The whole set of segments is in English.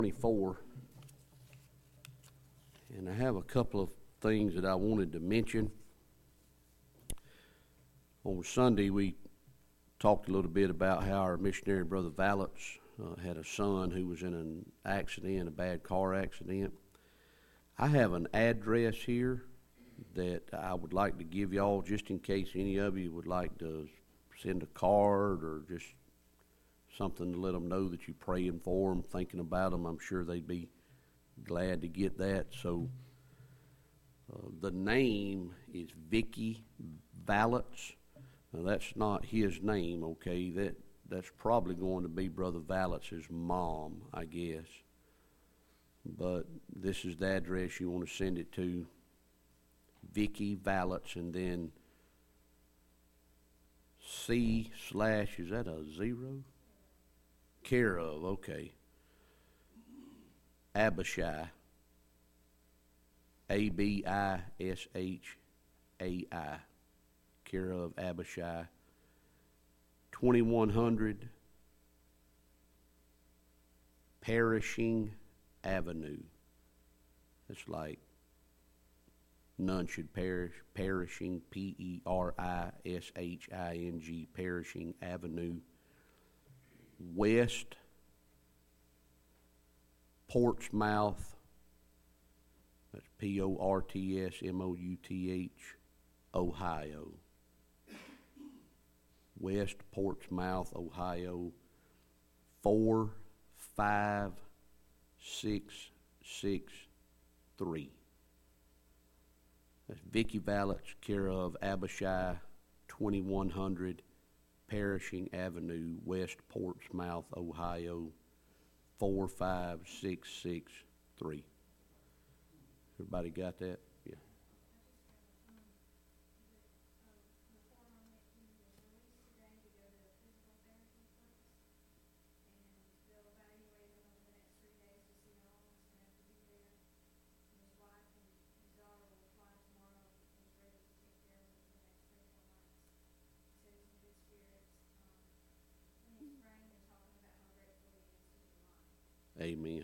24, and I have a couple of things that I wanted to mention. On Sunday, we talked a little bit about how our missionary brother Valance had a son who was in an accident, a bad car accident. I have an address here that I would like to give y'all just in case any of you would like to send a card or just something to let them know that you're praying for them, thinking about them. I'm sure they'd be glad to get that. So the name is Vicky Valance. Now, that's not his name, okay? That's probably going to be Brother Valance's mom, I guess. But this is the address you want to send it to. Vicky Valance, and then C/ is that a zero? Care of, okay. Abishai, Abishai, care of Abishai, 2100 Perishing Avenue. It's like none should perish, perishing, Perishing, Perishing Avenue, West Portsmouth, that's Portsmouth, Ohio. West Portsmouth, Ohio, 45663. That's Vicky Valance, care of Abishai, 2100 Perishing Avenue, West Portsmouth, Ohio, 45663. Everybody got that? Yeah. Amen.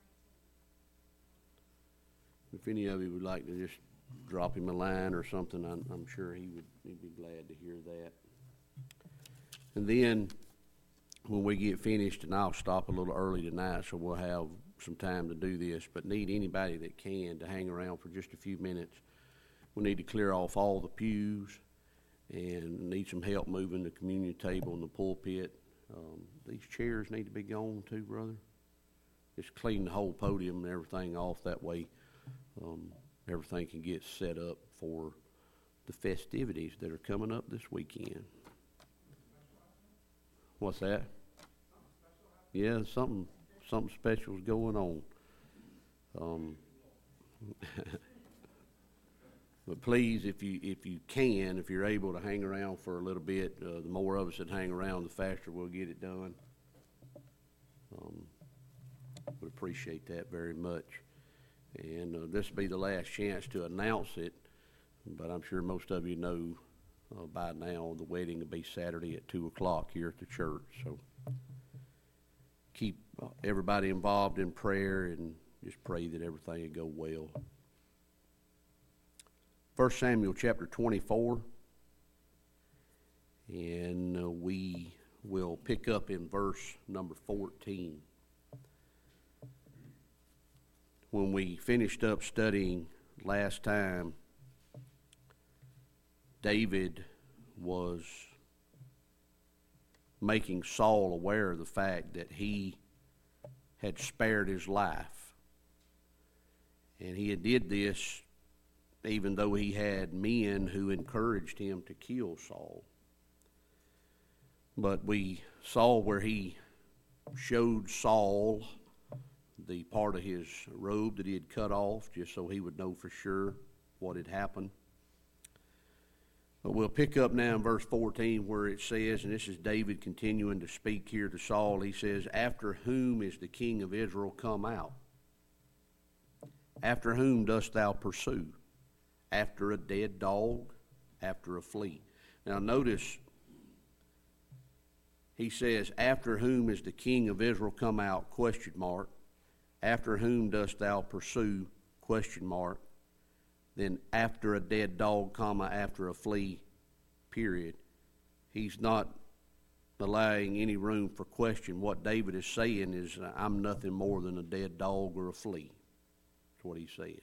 If any of you would like to just drop him a line or something, I'm sure he'd be glad to hear that. And then when we get finished, and I'll stop a little early tonight, so we'll have some time to do this, but need anybody that can to hang around for just a few minutes. We need to clear off all the pews and need some help moving the communion table and the pulpit. These chairs need to be gone too, brother. Just clean the whole podium and everything off. That way everything can get set up for the festivities that are coming up this weekend. What's that? Yeah, something special is going on. But please, if you can, if you're able to hang around for a little bit, the more of us that hang around, the faster we'll get it done. Would appreciate that very much. And this will be the last chance to announce it, but I'm sure most of you know by now the wedding will be Saturday at 2 o'clock here at the church. So keep everybody involved in prayer and just pray that everything will go well. 1 Samuel chapter 24, and we will pick up in verse number 14. When we finished up studying last time, David was making Saul aware of the fact that he had spared his life. And he did this even though he had men who encouraged him to kill Saul. But we saw where he showed Saul the part of his robe that he had cut off, just so he would know for sure what had happened. But we'll pick up now in verse 14 where it says, and this is David continuing to speak here to Saul, he says, "After whom is the king of Israel come out? After whom dost thou pursue? After a dead dog? After a flea?" Now notice, he says, "After whom is the king of Israel come out?" ? after whom dost thou pursue, question mark, then after a dead dog, comma, after a flea, period. He's not allowing any room for question. What David is saying is, I'm nothing more than a dead dog or a flea. That's what he said.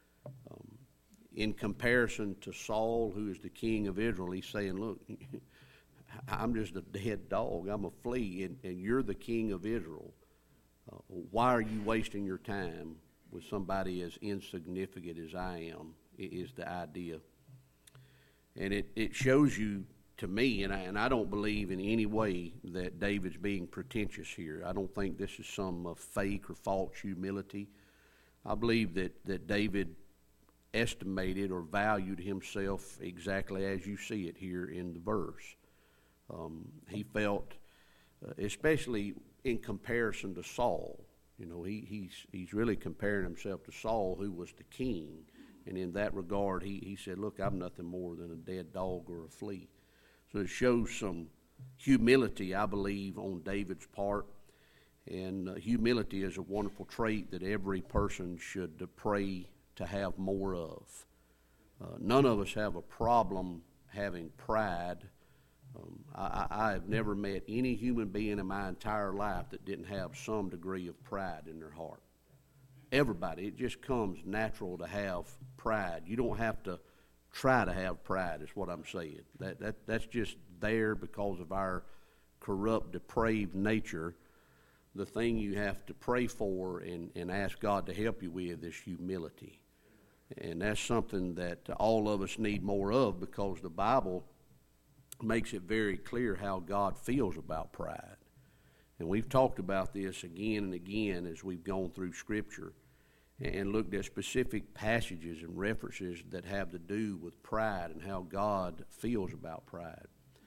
In comparison to Saul, who is the king of Israel, he's saying, look, I'm just a dead dog. I'm a flea, and you're the king of Israel. Why are you wasting your time with somebody as insignificant as I am, is the idea. And it shows you, to me, and I don't believe in any way that David's being pretentious here. I don't think this is some fake or false humility. I believe that David estimated or valued himself exactly as you see it here in the verse. He felt, especially in comparison to Saul, he's really comparing himself to Saul, who was the king. And in that regard, he said, look, I'm nothing more than a dead dog or a flea. So it shows some humility, I believe, on David's part. And humility is a wonderful trait that every person should pray to have more of. None of us have a problem having pride. I have never met any human being in my entire life that didn't have some degree of pride in their heart. Everybody, it just comes natural to have pride. You don't have to try to have pride, is what I'm saying. That's just there because of our corrupt, depraved nature. The thing you have to pray for and ask God to help you with is humility. And that's something that all of us need more of, because the Bible makes it very clear how God feels about pride. And we've talked about this again and again as we've gone through Scripture and looked at specific passages and references that have to do with pride and how God feels about pride.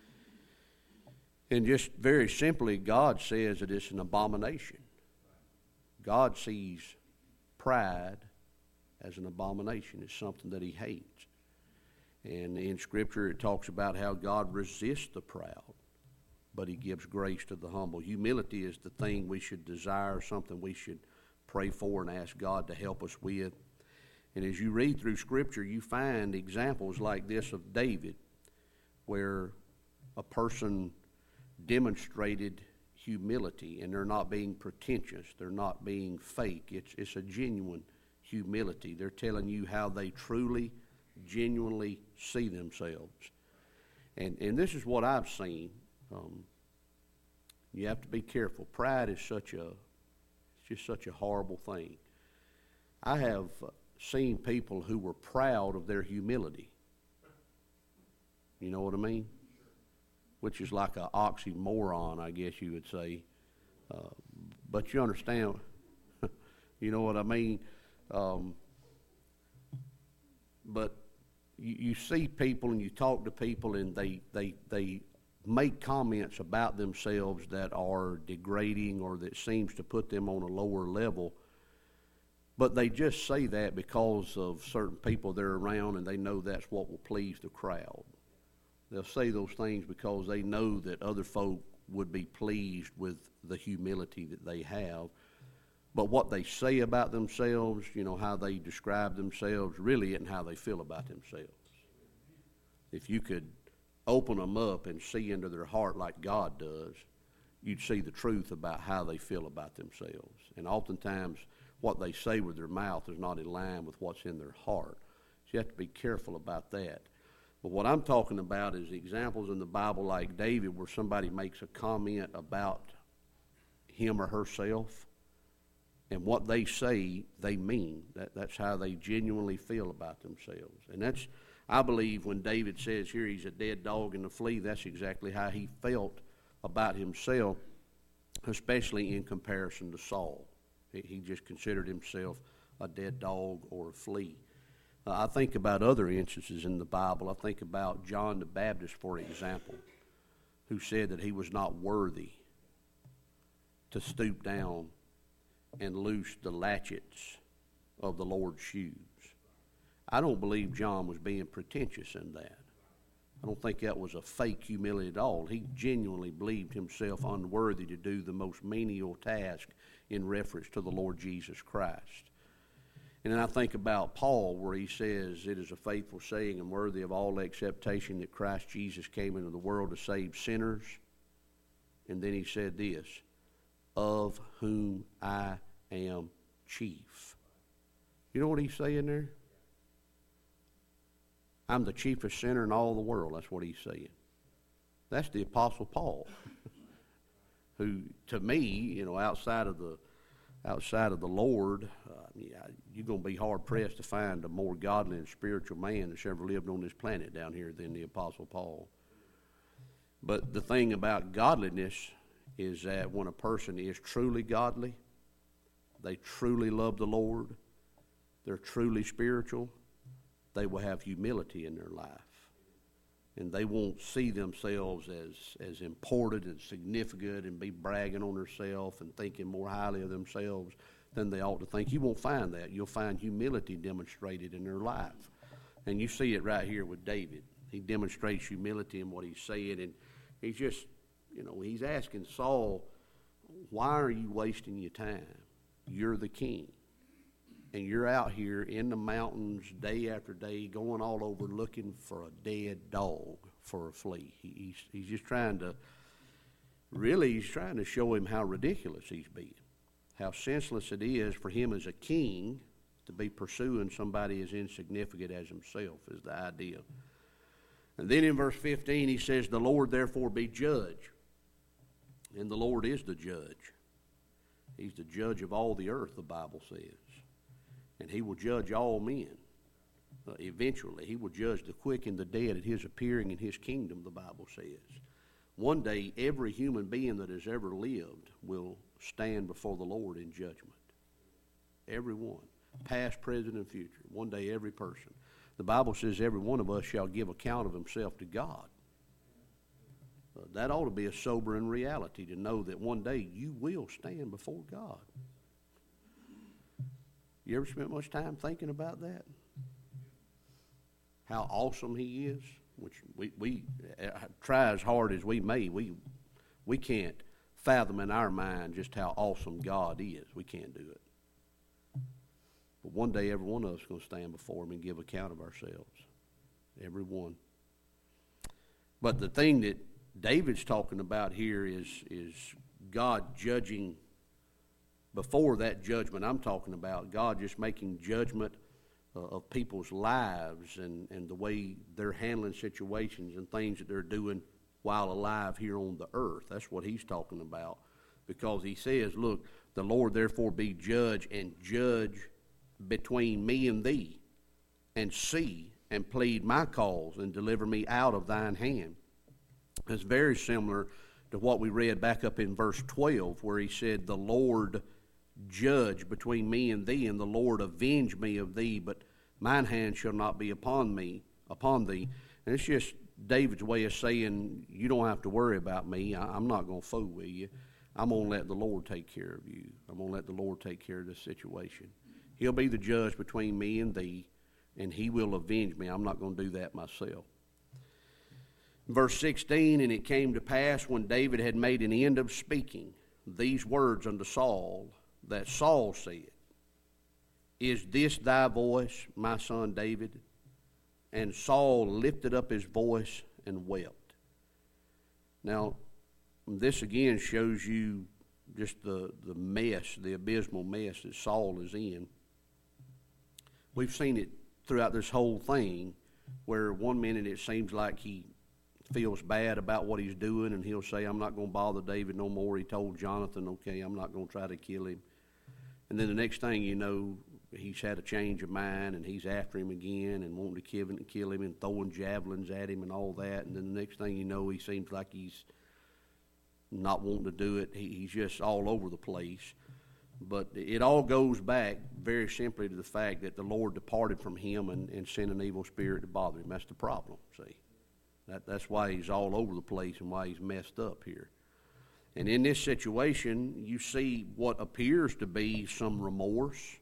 And just very simply, God says that it's an abomination. God sees pride as an abomination. It's something that he hates. And in Scripture it talks about how God resists the proud, but he gives grace to the humble. Humility is the thing we should desire, something we should pray for and ask God to help us with. And as you read through Scripture, you find examples like this of David, where a person demonstrated humility, and they're not being pretentious, they're not being fake. It's a genuine humility. They're telling you how they truly, genuinely see themselves. And this is what I've seen. You have to be careful. Pride is just such a horrible thing. I have seen people who were proud of their humility. You know what I mean? Which is like an oxymoron, I guess you would say. But you understand, you know what I mean? But you see people and you talk to people, and they make comments about themselves that are degrading or that seems to put them on a lower level. But they just say that because of certain people they're around, and they know that's what will please the crowd. They'll say those things because they know that other folk would be pleased with the humility that they have. But what they say about themselves, how they describe themselves, really isn't how they feel about themselves. If you could open them up and see into their heart like God does, you'd see the truth about how they feel about themselves. And oftentimes, what they say with their mouth is not in line with what's in their heart. So you have to be careful about that. But what I'm talking about is examples in the Bible like David, where somebody makes a comment about him or herself, and what they say, they mean. That's how they genuinely feel about themselves. And that's, I believe, when David says here he's a dead dog and a flea, that's exactly how he felt about himself, especially in comparison to Saul. He just considered himself a dead dog or a flea. I think about other instances in the Bible. I think about John the Baptist, for example, who said that he was not worthy to stoop down and loose the latchets of the Lord's shoes. I don't believe John was being pretentious in that. I don't think that was a fake humility at all. He genuinely believed himself unworthy to do the most menial task in reference to the Lord Jesus Christ. And then I think about Paul, where he says, "It is a faithful saying and worthy of all acceptation that Christ Jesus came into the world to save sinners." And then he said this, "Of whom I am chief." You know what he's saying there? I'm the chiefest sinner in all the world. That's what he's saying. That's the Apostle Paul, who, to me, outside of the Lord, you're going to be hard pressed to find a more godly and spiritual man that's ever lived on this planet down here than the Apostle Paul. But the thing about godliness is that when a person is truly godly, they truly love the Lord, they're truly spiritual, they will have humility in their life. And they won't see themselves as important and significant and be bragging on themselves and thinking more highly of themselves than they ought to think. You won't find that. You'll find humility demonstrated in their life. And you see it right here with David. He demonstrates humility in what he's saying. And he's just, he's asking Saul, "Why are you wasting your time? You're the king. And you're out here in the mountains day after day, going all over looking for a dead dog for a flea." He's just trying to show him how ridiculous he's being, how senseless it is for him as a king to be pursuing somebody as insignificant as himself, is the idea. And then in verse 15 he says, "The Lord therefore be judge." And the Lord is the judge. He's the judge of all the earth, the Bible says. And he will judge all men. Eventually, he will judge the quick and the dead at his appearing in his kingdom, the Bible says. One day, every human being that has ever lived will stand before the Lord in judgment. Everyone, past, present, and future. One day, every person. The Bible says every one of us shall give account of himself to God. That ought to be a sobering reality, to know that one day you will stand before God. You ever spent much time thinking about that? How awesome he is? Which we try as hard as we may, we can't fathom in our mind just how awesome God is. We can't do it. But one day every one of us is going to stand before him and give account of ourselves. Every one. But the thing that David's talking about here is God judging. Before that judgment I'm talking about, God just making judgment of people's lives and the way they're handling situations and things that they're doing while alive here on the earth. That's what he's talking about. Because he says, "Look, the Lord therefore be judge, and judge between me and thee, and see and plead my cause, and deliver me out of thine hand." It's very similar to what we read back up in verse 12, where he said, "The Lord judge between me and thee, and the Lord avenge me of thee, but mine hand shall not be upon thee." And it's just David's way of saying, you don't have to worry about me. I'm not going to fool with you. I'm going to let the Lord take care of you. I'm going to let the Lord take care of this situation. He'll be the judge between me and thee, and he will avenge me. I'm not going to do that myself. Verse 16, "And it came to pass when David had made an end of speaking these words unto Saul, that Saul said, Is this thy voice, my son David? And Saul lifted up his voice and wept." Now, this again shows you just the mess, the abysmal mess that Saul is in. We've seen it throughout this whole thing, where one minute it seems like he feels bad about what he's doing, and he'll say, "I'm not going to bother David no more." He told Jonathan, "Okay, I'm not going to try to kill him." And then the next thing you know, he's had a change of mind, and he's after him again and wanting to kill him and throwing javelins at him and all that. And then the next thing you know, he seems like he's not wanting to do it. He's just all over the place. But it all goes back very simply to the fact that the Lord departed from him and sent an evil spirit to bother him. That's the problem, see. That's why he's all over the place and why he's messed up here. And in this situation, you see what appears to be some remorse.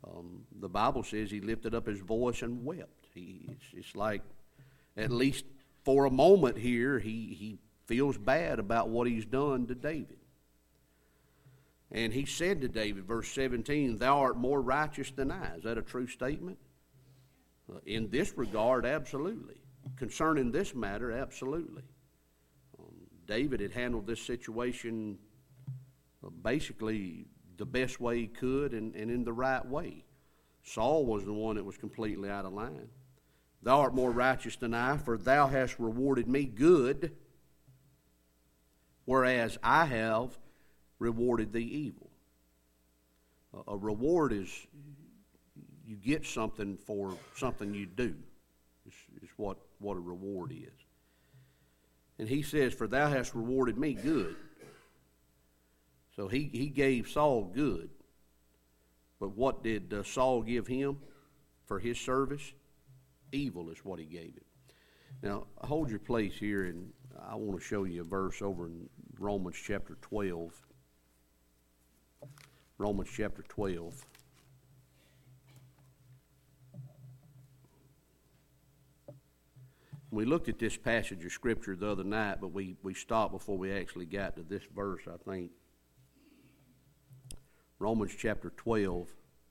The Bible says he lifted up his voice and wept. It's like, at least for a moment here, he feels bad about what he's done to David. And he said to David, verse 17, "Thou art more righteous than I." Is that a true statement? In this regard, absolutely. Concerning this matter, absolutely. David had handled this situation basically the best way he could and in the right way. Saul was the one that was completely out of line. "Thou art more righteous than I, for thou hast rewarded me good, whereas I have rewarded thee evil." A reward is you get something for something you do. Is what a reward is. And he says, "For thou hast rewarded me good." So he gave Saul good. But what did Saul give him for his service? Evil is what he gave him. Now, hold your place here, and I want to show you a verse over in Romans chapter 12. Romans chapter 12. We looked at this passage of Scripture the other night, but we stopped before we actually got to this verse, I think. Romans chapter 12.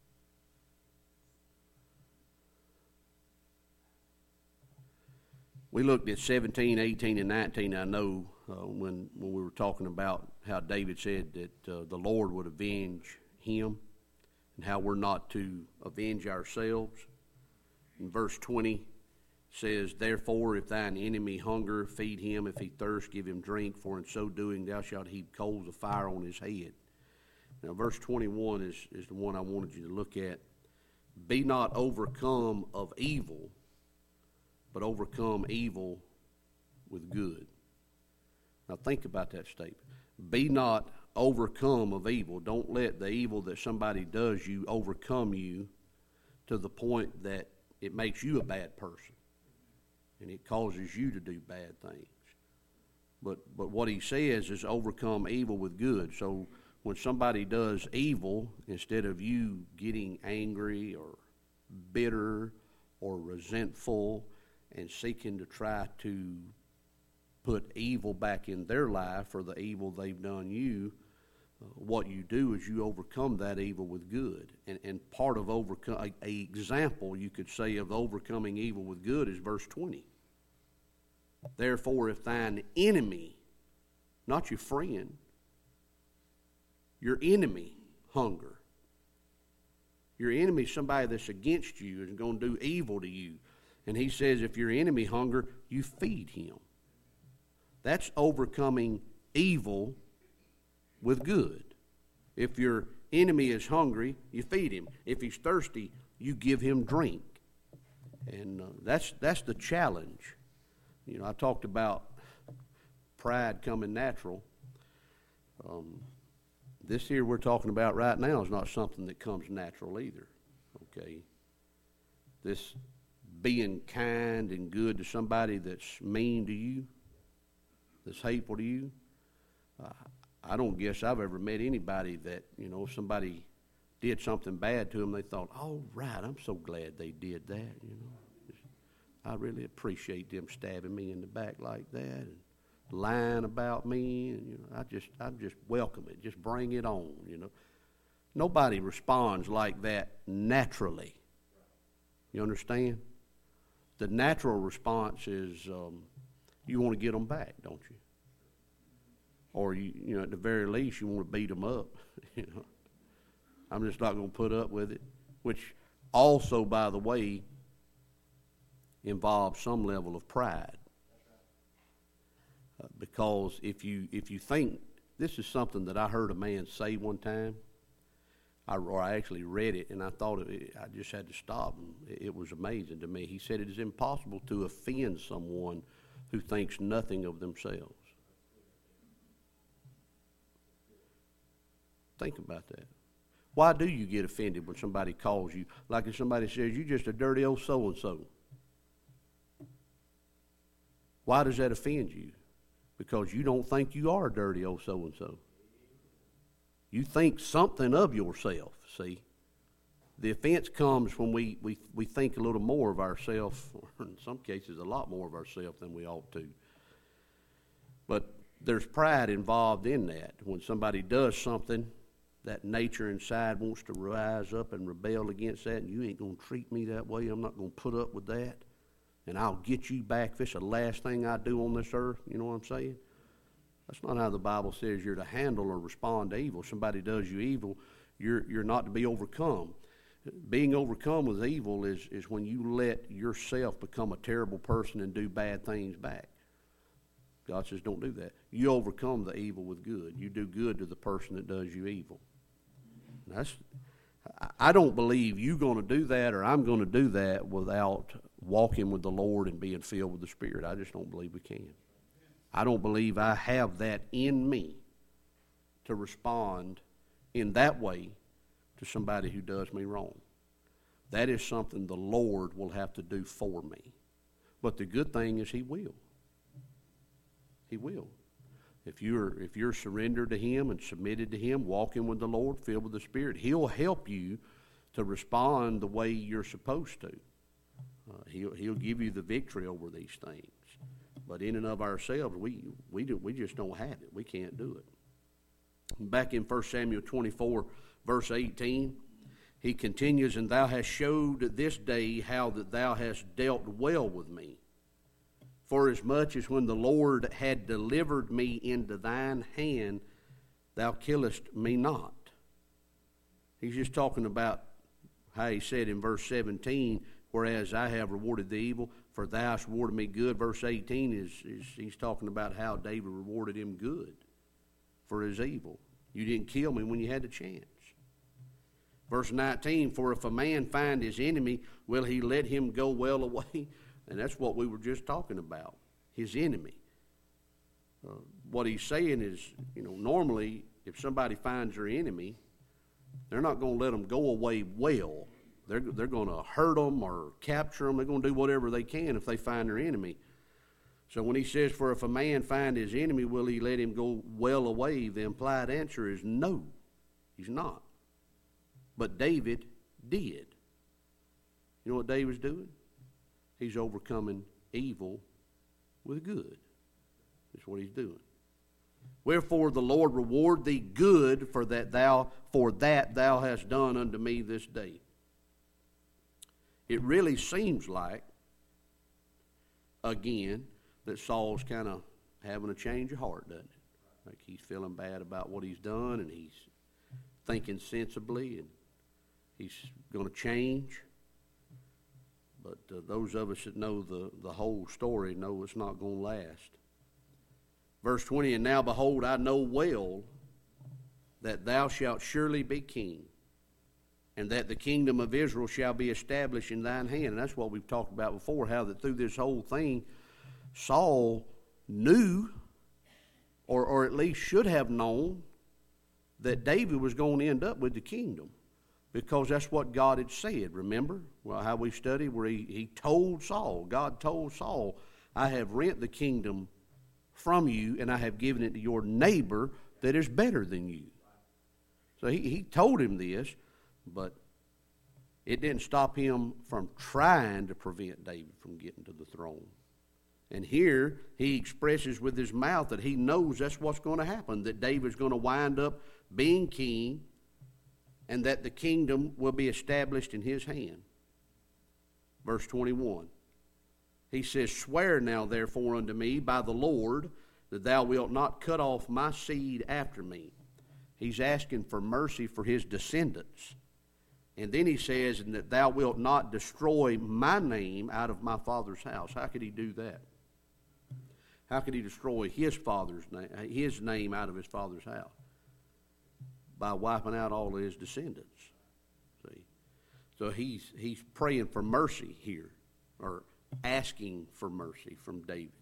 We looked at 17, 18, and 19, I know, when we were talking about how David said that the Lord would avenge him and how we're not to avenge ourselves. In verse 20 says, "Therefore, if thine enemy hunger, feed him. If he thirst, give him drink. For in so doing thou shalt heap coals of fire on his head." Now, verse 21 is the one I wanted you to look at. "Be not overcome of evil, but overcome evil with good." Now, think about that statement. Be not overcome of evil. Don't let the evil that somebody does you overcome you to the point that it makes you a bad person and it causes you to do bad things. But what he says is overcome evil with good. So when somebody does evil, instead of you getting angry or bitter or resentful and seeking to try to put evil back in their life for the evil they've done you, what you do is you overcome that evil with good. And part of overcome, a example you could say of overcoming evil with good is verse 20. "Therefore, if thine enemy," not your friend, your enemy hunger. Your enemy is somebody that's against you and going to do evil to you. And he says if your enemy hunger, you feed him. That's overcoming evil with good. If your enemy is hungry, you feed him. If he's thirsty, you give him drink. And that's the challenge. You know, I talked about pride coming natural. This here we're talking about right now is not something that comes natural either, okay? This being kind and good to somebody that's mean to you, that's hateful to you. I don't guess I've ever met anybody that, you know, if somebody did something bad to them, they thought, "Oh, right, I'm so glad they did that," you know. I really appreciate them stabbing me in the back like that and lying about me, and you know, I just welcome it. Just bring it on, you know. Nobody responds like that naturally. You understand? The natural response is you want to get them back, don't you? Or you know, at the very least, you want to beat them up. You know, I'm just not going to put up with it. Which also, by the way, involves some level of pride. Because if you think, this is something that I heard a man say one time, or I actually read it, and I thought I just had to stop. And it was amazing to me. He said it is impossible to offend someone who thinks nothing of themselves. Think about that. Why do you get offended when somebody calls you? Like if somebody says, "You're just a dirty old so-and-so." Why does that offend you? Because you don't think you are a dirty old so-and-so. You think something of yourself, see? The offense comes when we think a little more of ourselves, or in some cases a lot more of ourselves than we ought to. But there's pride involved in that. When somebody does something, that nature inside wants to rise up and rebel against that, and you ain't going to treat me that way. I'm not going to put up with that. And I'll get you back if it's the last thing I do on this earth. You know what I'm saying? That's not how the Bible says you're to handle or respond to evil. Somebody does you evil, you're not to be overcome. Being overcome with evil is when you let yourself become a terrible person and do bad things back. God says don't do that. You overcome the evil with good. You do good to the person that does you evil. I don't believe you're going to do that or I'm going to do that without walking with the Lord and being filled with the Spirit. I just don't believe we can. I don't believe I have that in me to respond in that way to somebody who does me wrong. That is something the Lord will have to do for me. But the good thing is He will. He will. If you're surrendered to Him and submitted to Him, walking with the Lord, filled with the Spirit, He'll help you to respond the way you're supposed to. He'll give you the victory over these things. But in and of ourselves, we just don't have it. We can't do it. Back in 1 Samuel 24, verse 18, he continues, "And thou hast showed this day how that thou hast dealt well with me. Forasmuch as when the Lord had delivered me into thine hand, thou killest me not." He's just talking about how he said in verse 17, "Whereas I have rewarded the evil, for thou hast rewarded me good." Verse 18 is he's talking about how David rewarded him good for his evil. You didn't kill me when you had the chance. Verse 19, "For if a man find his enemy, will he let him go well away?" And that's what we were just talking about, his enemy. What he's saying is, normally if somebody finds their enemy, they're not going to let them go away well. They're going to hurt them or capture them. They're going to do whatever they can if they find their enemy. So when he says, "For if a man find his enemy, will he let him go well away?" the implied answer is no, he's not. But David did. You know what David's doing? He's overcoming evil with good. That's what he's doing. "Wherefore the Lord reward thee good for that thou hast done unto me this day." It really seems like, again, that Saul's kind of having a change of heart, doesn't it? Like he's feeling bad about what he's done, and he's thinking sensibly, and he's going to change. But those of us that know the whole story know it's not going to last. Verse 20, "And now behold, I know well that thou shalt surely be king, and that the kingdom of Israel shall be established in thine hand." And that's what we've talked about before, how that through this whole thing, Saul knew, or at least should have known, that David was going to end up with the kingdom. Because that's what God had said, remember? Well, how we studied, where he told Saul, God told Saul, "I have rent the kingdom from you, and I have given it to your neighbor that is better than you." So he told him this, but it didn't stop him from trying to prevent David from getting to the throne. And here he expresses with his mouth that he knows that's what's going to happen, that David's going to wind up being king, and that the kingdom will be established in his hand. Verse 21, he says, "Swear now therefore unto me by the Lord that thou wilt not cut off my seed after me." He's asking for mercy for his descendants. And then he says, "And that thou wilt not destroy my name out of my father's house." How could he do that? How could he destroy his name out of his father's house? By wiping out all of his descendants. See? So he's praying for mercy here, or asking for mercy from David.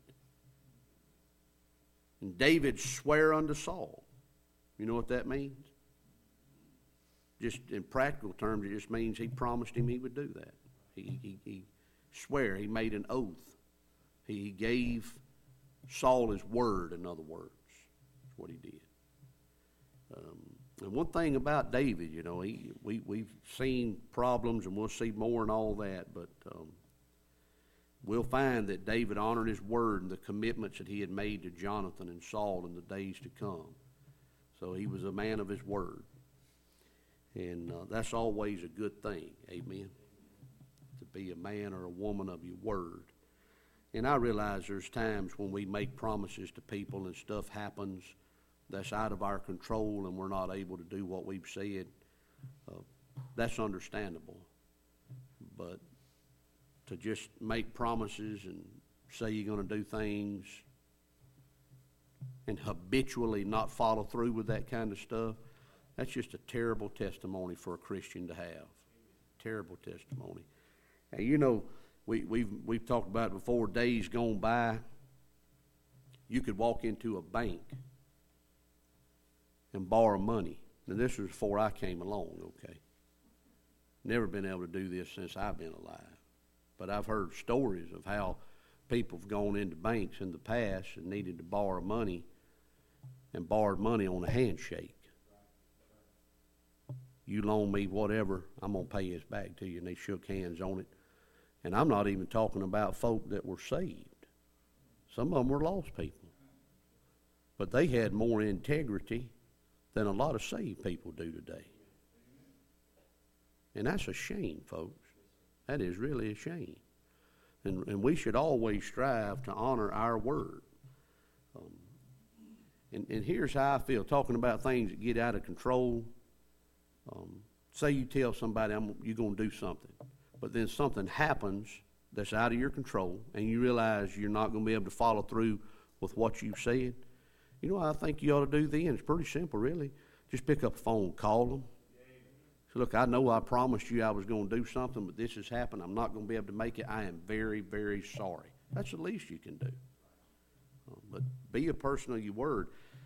And David swore unto Saul. You know what that means? Just in practical terms, it just means he promised him he would do that. He swore, he made an oath. He gave Saul his word, in other words. That's what he did. And one thing about David, you know, we've seen problems, and we'll see more and all that, but we'll find that David honored his word and the commitments that he had made to Jonathan and Saul in the days to come. So he was a man of his word. And that's always a good thing, amen, to be a man or a woman of your word. And I realize there's times when we make promises to people and stuff happens that's out of our control and we're not able to do what we've said. That's understandable. But to just make promises and say you're going to do things and habitually not follow through with that kind of stuff, that's just a terrible testimony for a Christian to have. Terrible testimony. And you know, we've talked about it before, days gone by, you could walk into a bank and borrow money. Now, this was before I came along, okay? Never been able to do this since I've been alive. But I've heard stories of how people have gone into banks in the past and needed to borrow money and borrowed money on a handshake. You loan me whatever, I'm going to pay this back to you. And they shook hands on it. And I'm not even talking about folk that were saved. Some of them were lost people. But they had more integrity than a lot of saved people do today. And that's a shame, folks. That is really a shame. And we should always strive to honor our word. And here's how I feel, talking about things that get out of control. Say you tell somebody you're going to do something, but then something happens that's out of your control, and you realize you're not going to be able to follow through with what you've said. You know what I think you ought to do then? It's pretty simple, really. Just pick up the phone, call them. Say, look, I know I promised you I was going to do something, but this has happened. I'm not going to be able to make it. I am very, very sorry. That's the least you can do. But be a person of your word.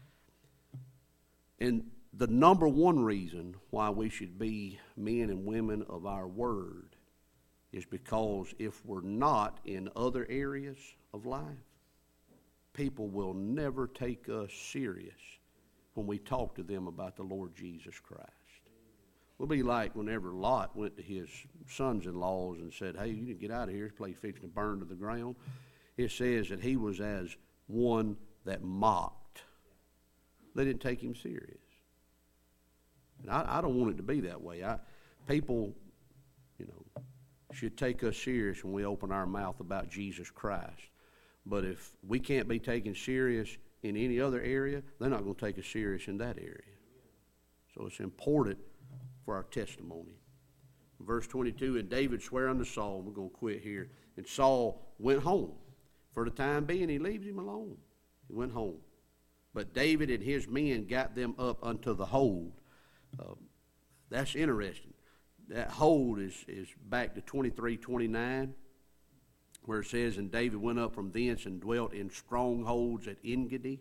And the number one reason why we should be men and women of our word is because if we're not in other areas of life, people will never take us serious when we talk to them about the Lord Jesus Christ. We'll be like whenever Lot went to his sons-in-laws and said, hey, you need to get out of here, this place fixing to burn to the ground. It says that he was as one that mocked. They didn't take him serious. And I don't want it to be that way. People, should take us serious when we open our mouth about Jesus Christ. But if we can't be taken serious in any other area, they're not going to take us serious in that area. So it's important for our testimony. Verse 22, and David sware unto Saul, we're going to quit here, and Saul went home. For the time being, he leaves him alone. He went home. But David and his men got them up unto the hold. That's interesting. That hold is back to 23:29, where it says, and David went up from thence and dwelt in strongholds at Engedi.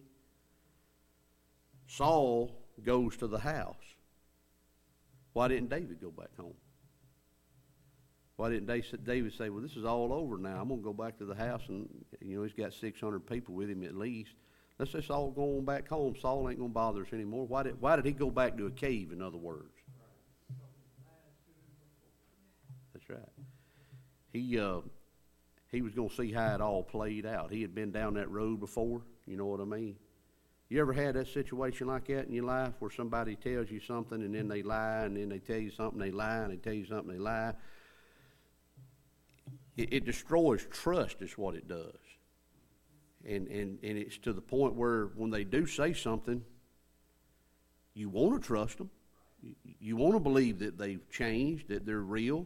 Saul goes to the house. Why didn't David go back home? Why didn't David say, well, this is all over now. I'm going to go back to the house, and he's got 600 people with him at least. Let's just all go on back home. Saul ain't going to bother us anymore. Why did he go back to a cave, in other words? That's right. He was going to see how it all played out. He had been down that road before. You know what I mean? You ever had that situation like that in your life where somebody tells you something and then they lie, and then they tell you something, they lie, and they tell you something, they lie? It destroys trust is what it does. And it's to the point where when they do say something, you want to trust them. You want to believe that they've changed, that they're real,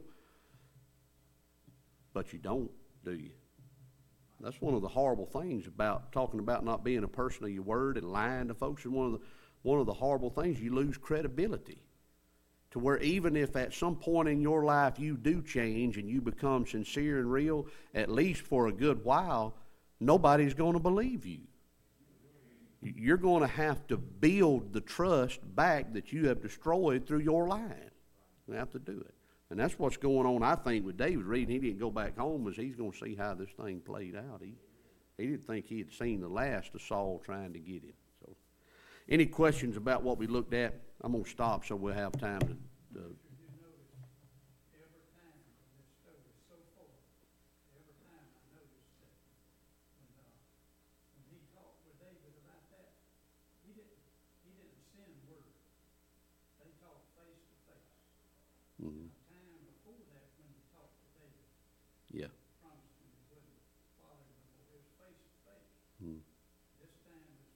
but you don't, do you? That's one of the horrible things about talking about not being a person of your word and lying to folks. And one of the horrible things, you lose credibility. To where even if at some point in your life you do change and you become sincere and real, at least for a good while, nobody's going to believe you. You're going to have to build the trust back that you have destroyed through your lying. You have to do it. And that's what's going on, I think, with David reading. He didn't go back home as he's going to see how this thing played out. He didn't think he had seen the last of Saul trying to get him. So, any questions about what we looked at? I'm gonna stop so we'll have time to, You notice every time this stove is so full, every time I notice that when he talked with David about that, he didn't send word. They talked face to face. mhm, A time before that when he talked to David, yeah.